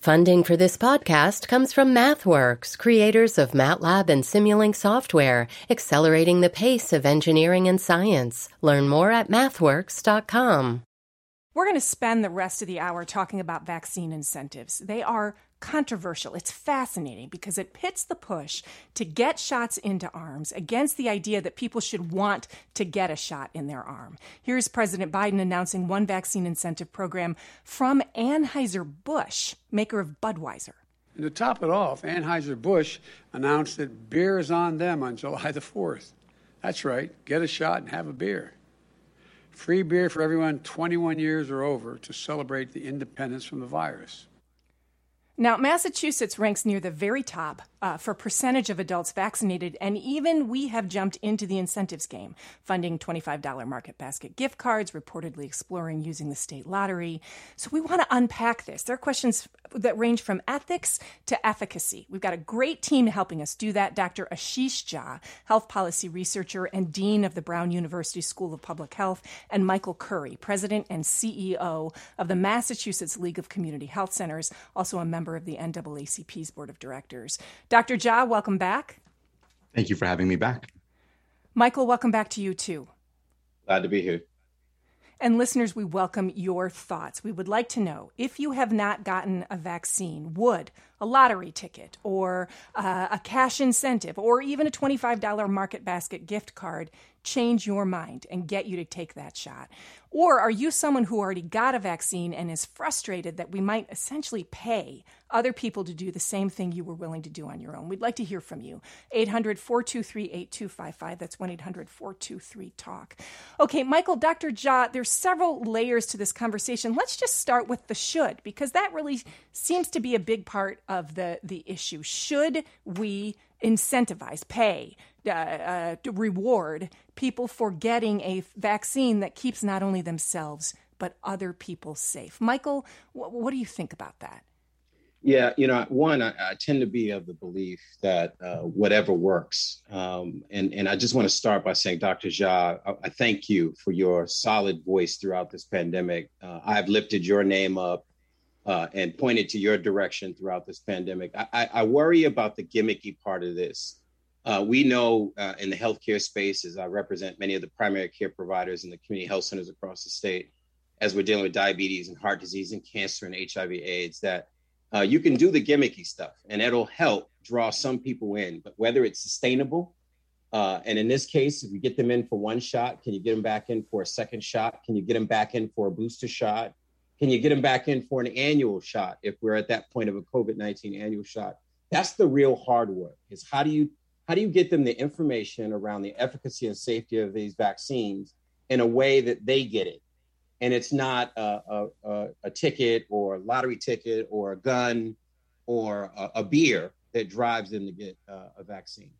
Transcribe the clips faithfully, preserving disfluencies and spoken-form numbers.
Funding for this podcast comes from MathWorks, creators of MATLAB and Simulink software, accelerating the pace of engineering and science. Learn more at mathworks dot com. We're going to spend the rest of the hour talking about vaccine incentives. They are controversial. It's fascinating because it pits the push to get shots into arms against the idea that people should want to get a shot in their arm. Here's President Biden announcing one vaccine incentive program from Anheuser-Busch, maker of Budweiser. And to top it off, Anheuser-Busch announced that beer is on them on July the fourth. That's right. Get a shot and have a beer. Free beer for everyone twenty-one years or over to celebrate the independence from the virus. Now, Massachusetts ranks near the very top uh, for percentage of adults vaccinated, and even we have jumped into the incentives game, funding twenty-five dollars market basket gift cards, reportedly exploring using the state lottery. So we want to unpack this. There are questions that range from ethics to efficacy. We've got a great team helping us do that. Doctor Ashish Jha, health policy researcher and dean of the Brown University School of Public Health, and Michael Curry, president and C E O of the Massachusetts League of Community Health Centers, also a member of the N double A C P's board of directors. Doctor Jha, welcome back. Thank you for having me back. Michael, welcome back to you too. Glad to be here. And listeners, we welcome your thoughts. We would like to know, if you have not gotten a vaccine, would a lottery ticket or uh, a cash incentive or even a twenty-five dollars market basket gift card change your mind and get you to take that shot? Or are you someone who already got a vaccine and is frustrated that we might essentially pay other people to do the same thing you were willing to do on your own? We'd like to hear from you. eight hundred, four two three, eight two five five. That's one eight hundred, four two three, talk. Okay, Michael, Doctor Jha, there's several layers to this conversation. Let's just start with the should, because that really seems to be a big part of the, the issue. Should we incentivize, pay, uh, uh, reward people for getting a vaccine that keeps not only themselves, but other people safe? Michael, wh- what do you think about that? Yeah, you know, one, I, I tend to be of the belief that uh, whatever works. Um, and, and I just want to start by saying, Doctor Jha, I, I thank you for your solid voice throughout this pandemic. Uh, I've lifted your name up uh, and pointed to your direction throughout this pandemic. I, I, I worry about the gimmicky part of this. Uh, we know uh, in the healthcare space, as I represent many of the primary care providers and the community health centers across the state, as we're dealing with diabetes and heart disease and cancer and H I V AIDS, that uh, you can do the gimmicky stuff and it'll help draw some people in. But whether it's sustainable, uh, and in this case, if you get them in for one shot, can you get them back in for a second shot? Can you get them back in for a booster shot? Can you get them back in for an annual shot if we're at that point of a COVID nineteen annual shot? That's the real hard work, is how do you How do you get them the information around the efficacy and safety of these vaccines in a way that they get it? And it's not a, a, a ticket or a lottery ticket or a gun or a, a beer that drives them to get uh, a vaccine.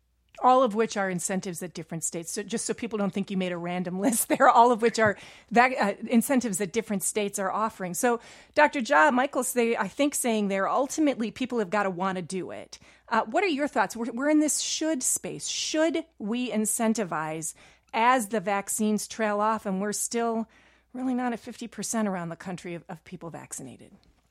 All of which are incentives at different states. So just so people don't think you made a random list there, all of which are vac- uh, incentives that different states are offering. So Doctor Jha, Michael's, they, I think, saying there, ultimately people have got to want to do it. Uh, what are your thoughts? We're, we're in this should space. Should we incentivize as the vaccines trail off and we're still really not at fifty percent around the country of, of people vaccinated?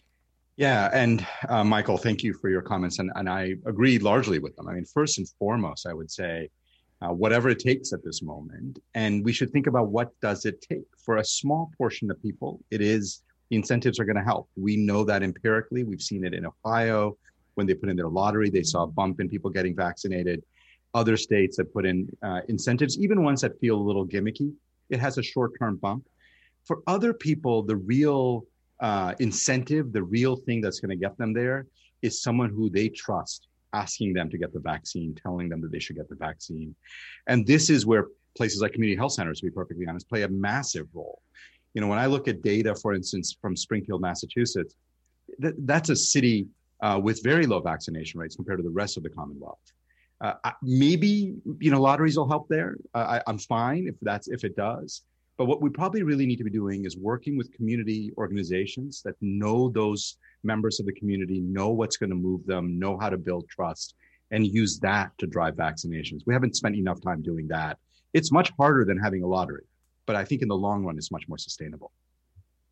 Yeah. And uh, Michael, thank you for your comments. And, and I agree largely with them. I mean, first and foremost, I would say uh, whatever it takes at this moment. And we should think about what does it take for a small portion of people. It is the incentives are going to help. We know that empirically. We've seen it in Ohio. When they put in their lottery, they saw a bump in people getting vaccinated. Other states that put in uh, incentives, even ones that feel a little gimmicky, it has a short-term bump. For other people, the real uh, incentive, the real thing that's going to get them there is someone who they trust, asking them to get the vaccine, telling them that they should get the vaccine. And this is where places like community health centers, to be perfectly honest, play a massive role. You know, when I look at data, for instance, from Springfield, Massachusetts, th- that's a city uh, with very low vaccination rates compared to the rest of the Commonwealth. Uh, maybe, you know, lotteries will help there. Uh, I, I'm fine if that's, if it does. But what we probably really need to be doing is working with community organizations that know those members of the community, know what's going to move them, know how to build trust, and use that to drive vaccinations. We haven't spent enough time doing that. It's much harder than having a lottery, but I think in the long run, it's much more sustainable.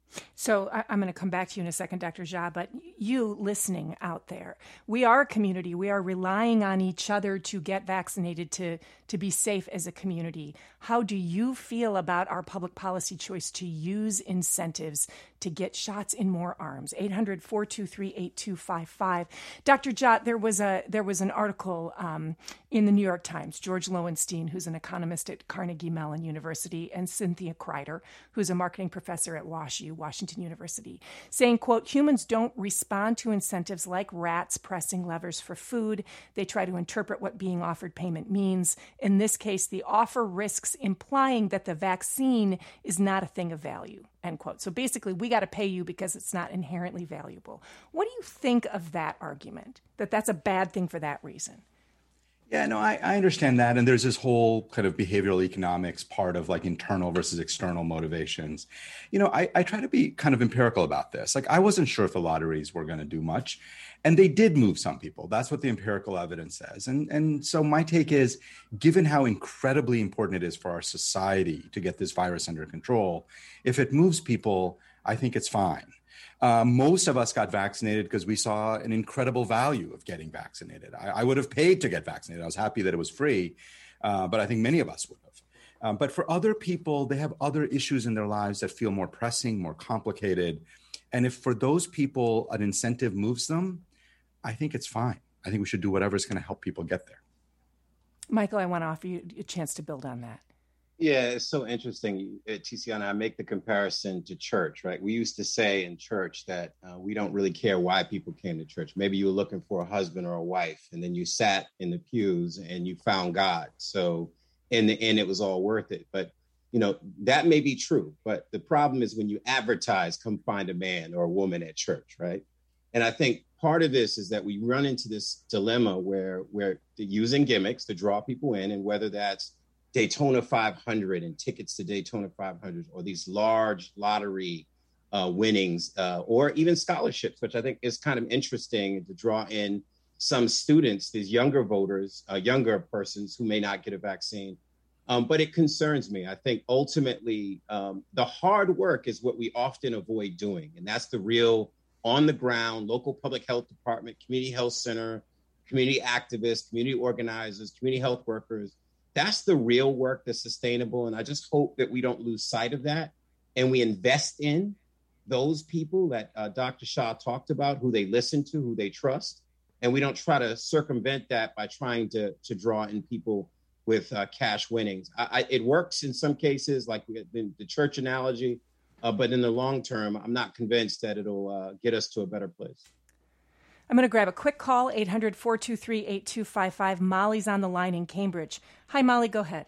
So I, I'm going to come back to you in a second, Doctor Jha, but you listening out there, we are a community. We are relying on each other to get vaccinated, to, to be safe as a community. How do you feel about our public policy choice to use incentives to get shots in more arms? eight hundred, four two three, eight two five five. Doctor Jha, there was a there was an article um, in the New York Times, George Lowenstein, who's an economist at Carnegie Mellon University, and Cynthia Kreider, who's a marketing professor at WashU, Washington University, saying, quote, humans don't respond to incentives like rats pressing levers for food. They try to interpret what being offered payment means. In this case, the offer risks implying that the vaccine is not a thing of value, end quote. So basically, we got to pay you because it's not inherently valuable. What do you think of that argument, that that's a bad thing for that reason? Yeah, no, I, I understand that. And there's this whole kind of behavioral economics part of like internal versus external motivations. You know, I, I try to be kind of empirical about this. Like, I wasn't sure if the lotteries were going to do much, and they did move some people. That's what the empirical evidence says. And, and so my take is, given how incredibly important it is for our society to get this virus under control, if it moves people, I think it's fine. Uh, most of us got vaccinated because we saw an incredible value of getting vaccinated. I, I would have paid to get vaccinated. I was happy that it was free, uh, but I think many of us would have. Um, but for other people, they have other issues in their lives that feel more pressing, more complicated. And if for those people an incentive moves them, I think it's fine. I think we should do whatever is going to help people get there. Michael, I want to offer you a chance to build on that. Yeah, it's so interesting. Tiziana, I make the comparison to church, right? We used to say in church that uh, we don't really care why people came to church. Maybe you were looking for a husband or a wife, and then you sat in the pews and you found God. So in the end, it was all worth it. But, you know, that may be true. But the problem is when you advertise, come find a man or a woman at church, right? And I think part of this is that we run into this dilemma where we're using gimmicks to draw people in, and whether that's Daytona five hundred and tickets to Daytona five hundred, or these large lottery uh, winnings, uh, or even scholarships, which I think is kind of interesting to draw in some students, these younger voters, uh, younger persons who may not get a vaccine. Um, but it concerns me. I think ultimately um, the hard work is what we often avoid doing. And that's the real on the ground, local public health department, community health center, community activists, community organizers, community health workers. That's the real work that's sustainable. And I just hope that we don't lose sight of that, and we invest in those people that uh, Doctor Jha talked about, who they listen to, who they trust. And we don't try to circumvent that by trying to, to draw in people with uh, cash winnings. I, I, it works in some cases, like the, the church analogy, uh, but in the long term, I'm not convinced that it'll uh, get us to a better place. I'm going to grab a quick call, eight hundred, four two three, eight two five five. Molly's on the line in Cambridge. Hi, Molly, go ahead.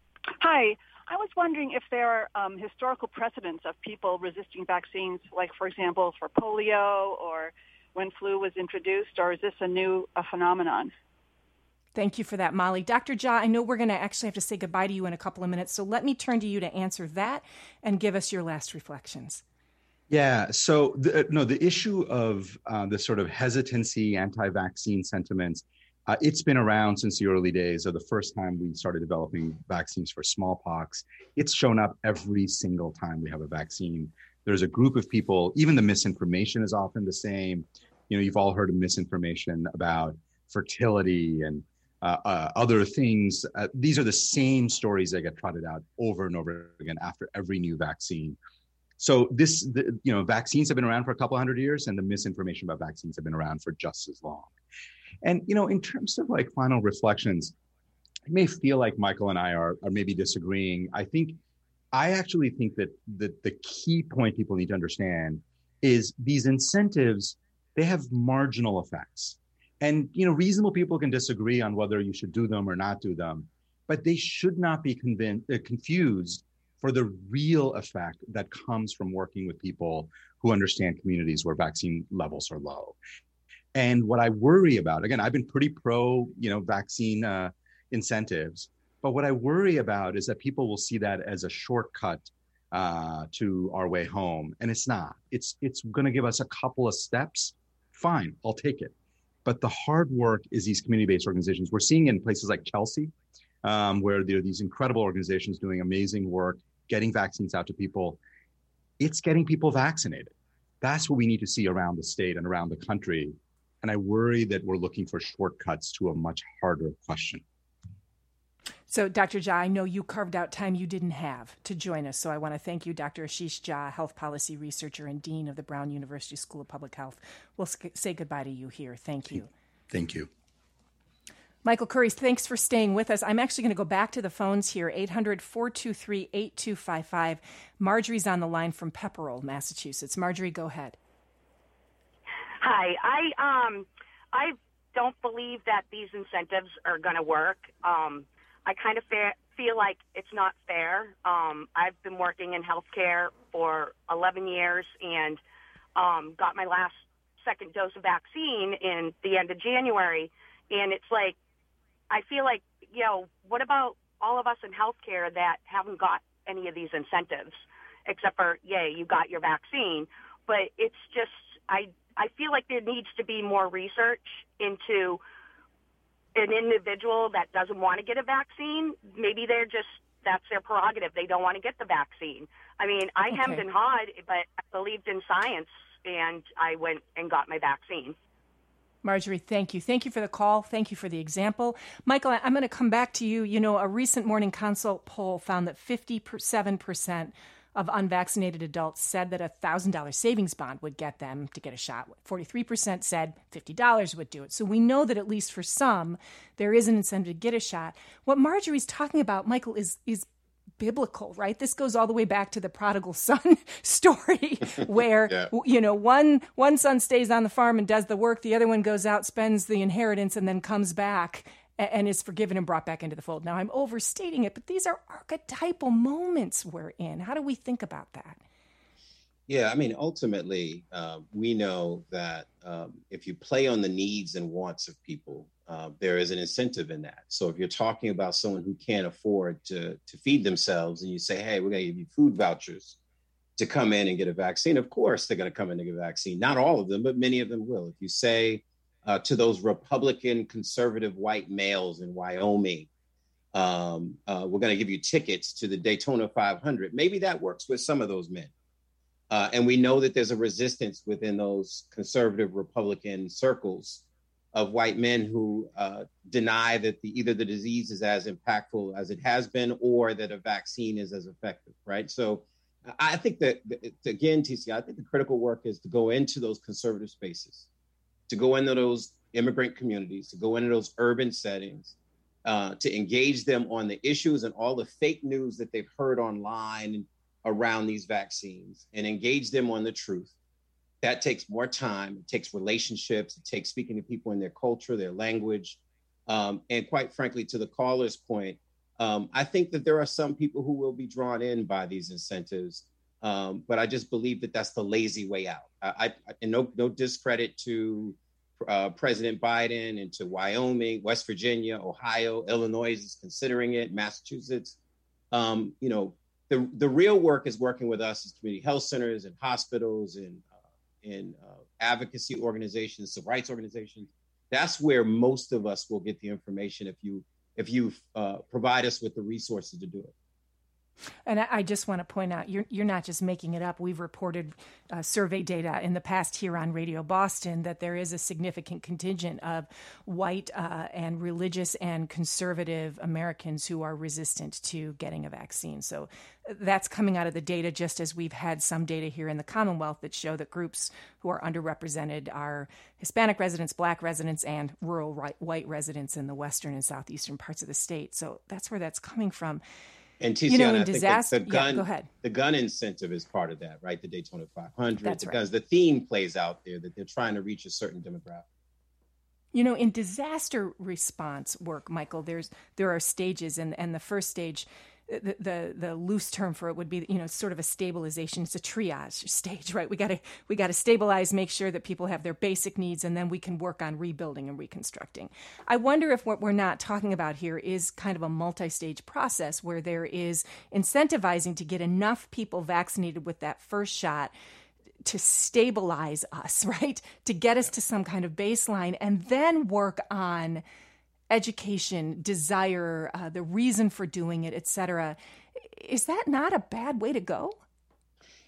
Hi. I was wondering if there are um, historical precedents of people resisting vaccines, like, for example, for polio or when flu was introduced, or is this a new a phenomenon? Thank you for that, Molly. Doctor Jha, I know we're going to actually have to say goodbye to you in a couple of minutes, so let me turn to you to answer that and give us your last reflections. Yeah. So the, no, the issue of uh, the sort of hesitancy, anti-vaccine sentiments, uh, it's been around since the early days of the first time we started developing vaccines for smallpox. It's shown up every single time we have a vaccine. There's a group of people, even the misinformation is often the same. You know, you've all heard of misinformation about fertility and uh, uh, other things. Uh, these are the same stories that get trotted out over and over again after every new vaccine. So this, the, you know, vaccines have been around for a couple hundred years, and the misinformation about vaccines have been around for just as long. And, you know, in terms of like final reflections, it may feel like Michael and I are, are maybe disagreeing. I think, I actually think that the, the key point people need to understand is these incentives, they have marginal effects. And, you know, reasonable people can disagree on whether you should do them or not do them, but they should not be convinced, uh, confused for the real effect that comes from working with people who understand communities where vaccine levels are low. And what I worry about, again, I've been pretty pro, you know, vaccine uh, incentives, but what I worry about is that people will see that as a shortcut uh, to our way home. And it's not. It's, it's going to give us a couple of steps. Fine, I'll take it. But the hard work is these community-based organizations. We're seeing in places like Chelsea, um, where there are these incredible organizations doing amazing work, getting vaccines out to people. it's getting people vaccinated. That's what we need to see around the state and around the country. And I worry that we're looking for shortcuts to a much harder question. So, Doctor Jha, I know you carved out time you didn't have to join us. So I want to thank you, Doctor Ashish Jha, health policy researcher and dean of the Brown University School of Public Health. We'll say goodbye to you here. Thank you. Thank you. Michael Curry, thanks for staying with us. I'm actually going to go back to the phones here, eight hundred, four two three, eight two five five. Marjorie's on the line from Pepperell, Massachusetts. Marjorie, go ahead. Hi. I um I don't believe that these incentives are going to work. Um, I kind of fa- feel like it's not fair. Um, I've been working in healthcare for eleven years and um, got my last second dose of vaccine in the end of January. And it's like, I feel like, you know, what about all of us in healthcare that haven't got any of these incentives, except for, yay, you got your vaccine. But it's just, I, I feel like there needs to be more research into an individual that doesn't want to get a vaccine. Maybe they're just, that's their prerogative. They don't want to get the vaccine. I mean, I okay. hemmed and hawed, but I believed in science, and I went and got my vaccine. Marjorie, thank you. Thank you for the call. Thank you for the example. Michael, I'm going to come back to you. You know, a recent Morning Consult poll found that fifty-seven percent of unvaccinated adults said that a one thousand dollars savings bond would get them to get a shot. forty-three percent said fifty dollars would do it. So we know that at least for some, there is an incentive to get a shot. What Marjorie's talking about, Michael, is is biblical, right? This goes all the way back to the prodigal son story where, yeah. you know, one one son stays on the farm and does the work. The other one goes out, spends the inheritance, and then comes back and is forgiven and brought back into the fold. Now, I'm overstating it, but these are archetypal moments we're in. How do we think about that? Yeah, I mean, ultimately, uh, we know that um, if you play on the needs and wants of people, uh, there is an incentive in that. So if you're talking about someone who can't afford to, to feed themselves and you say, hey, we're going to give you food vouchers to come in and get a vaccine, of course, they're going to come in and get a vaccine. Not all of them, but many of them will. If you say uh, to those Republican conservative white males in Wyoming, um, uh, we're going to give you tickets to the Daytona five hundred, maybe that works with some of those men. Uh, and we know that there's a resistance within those conservative Republican circles of white men who uh, deny that the, either the disease is as impactful as it has been or that a vaccine is as effective, right? So I think that, again, T C, I think the critical work is to go into those conservative spaces, to go into those immigrant communities, to go into those urban settings, uh, to engage them on the issues and all the fake news that they've heard online around these vaccines and engage them on the truth. That takes more time. It takes relationships. It takes speaking to people in their culture, their language. Um, and quite frankly, to the caller's point, um, I think that there are some people who will be drawn in by these incentives. Um, but I just believe that that's the lazy way out. I, I and no, no discredit to uh, President Biden and to Wyoming, West Virginia, Ohio, Illinois is considering it, Massachusetts. Um, you know, The, the real work is working with us as community health centers and hospitals and uh, and uh, advocacy organizations, civil rights organizations. That's where most of us will get the information if you if you uh, provide us with the resources to do it. And I just want to point out, you're you're not just making it up. We've reported uh, survey data in the past here on Radio Boston that there is a significant contingent of white uh, and religious and conservative Americans who are resistant to getting a vaccine. So that's coming out of the data, just as we've had some data here in the Commonwealth that show that groups who are underrepresented are Hispanic residents, Black residents, and rural white residents in the western and southeastern parts of the state. So that's where that's coming from. And T C, you know, I disaster, think the gun, yeah, go ahead. the gun incentive is part of that, right? The Daytona five hundred, That's because right. the theme plays out there that they're trying to reach a certain demographic. You know, in disaster response work, Michael, there's there are stages, and, and the first stage, the, the the loose term for it would be, you know, sort of a stabilization. It's a triage stage, right? We got to we got to stabilize, make sure that people have their basic needs, and then we can work on rebuilding and reconstructing. I wonder if what we're not talking about here is kind of a multi-stage process where there is incentivizing to get enough people vaccinated with that first shot to stabilize us, right? To get us to some kind of baseline, and then work on education, desire, uh, the reason for doing it, et cetera. Is that not a bad way to go?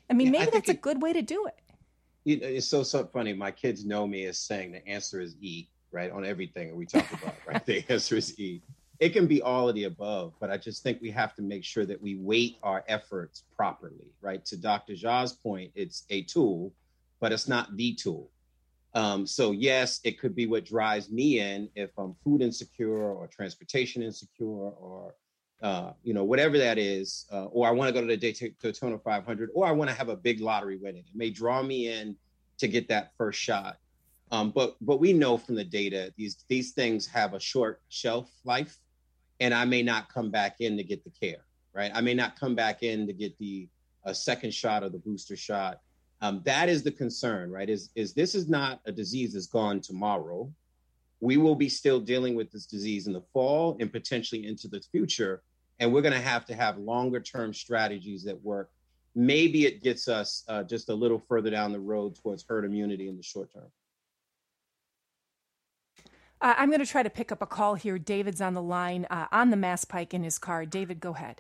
I mean, Yeah, maybe I think that's a it- good way to do it. You know, it's so so funny. My kids know me as saying the answer is E, right? On everything we talk about, right? The answer is E. It can be all of the above, but I just think we have to make sure that we weight our efforts properly, right? To Doctor Jha's point, it's a tool, but it's not the tool. Um, so yes, it could be what drives me in if I'm food insecure or transportation insecure or, uh, you know, whatever that is, uh, or I want to go to the Daytona five hundred, or I want to have a big lottery winning. It may draw me in to get that first shot. Um, but but we know from the data, these these things have a short shelf life, and I may not come back in to get the care, right? I may not come back in to get the a second shot or the booster shot. Um, that is the concern, right? Is is this is not a disease that's gone tomorrow. We will be still dealing with this disease in the fall and potentially into the future. And we're going to have to have longer term strategies that work. Maybe it gets us uh, just a little further down the road towards herd immunity in the short term. Uh, I'm going to try to pick up a call here. David's on the line uh, on the Mass Pike in his car. David, go ahead.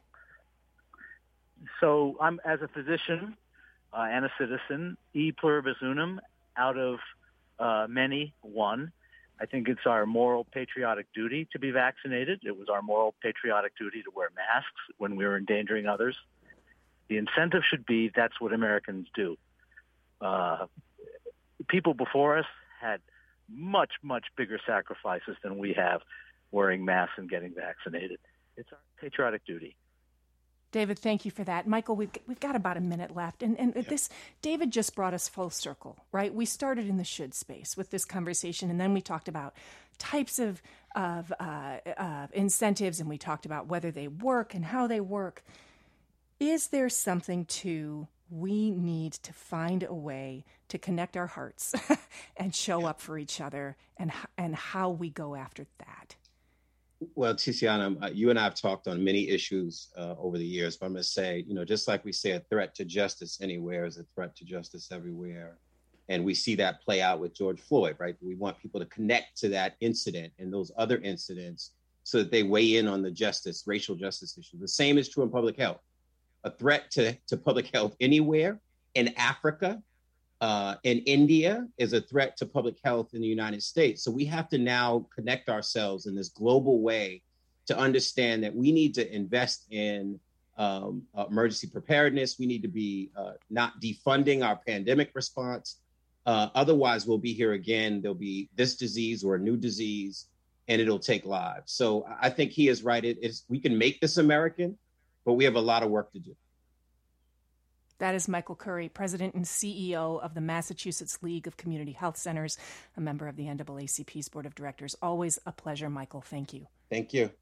So I'm, as a physician uh, and a citizen, e pluribus unum, out of uh, many, one. I think it's our moral patriotic duty to be vaccinated. It was our moral patriotic duty to wear masks when we were endangering others. The incentive should be that's what Americans do. Uh, people before us had much, much bigger sacrifices than we have wearing masks and getting vaccinated. It's our patriotic duty. David, thank you for that. Michael, we've, we've got about a minute left. And, and yep. this, David just brought us full circle, right? We started in the should space with this conversation, and then we talked about types of, of uh, uh, incentives, and we talked about whether they work and how they work. Is there something to we need to find a way to connect our hearts and show yep. up for each other, and and how we go after that? Well, Tiziana, you and I have talked on many issues uh, over the years, but I'm going to say, you know, just like we say a threat to justice anywhere is a threat to justice everywhere. And we see that play out with George Floyd, right? We want people to connect to that incident and those other incidents so that they weigh in on the justice, racial justice issue. The same is true in public health. A threat to, to public health anywhere in Africa, Uh, in India is a threat to public health in the United States. So we have to now connect ourselves in this global way to understand that we need to invest in um, uh, emergency preparedness. We need to be uh, not defunding our pandemic response. Uh, otherwise, we'll be here again. There'll be this disease or a new disease, and it'll take lives. So I think he is right. It is, we can make this American, but we have a lot of work to do. That is Michael Curry, President and C E O of the Massachusetts League of Community Health Centers, a member of the N double A C P's Board of Directors. Always a pleasure, Michael. Thank you. Thank you.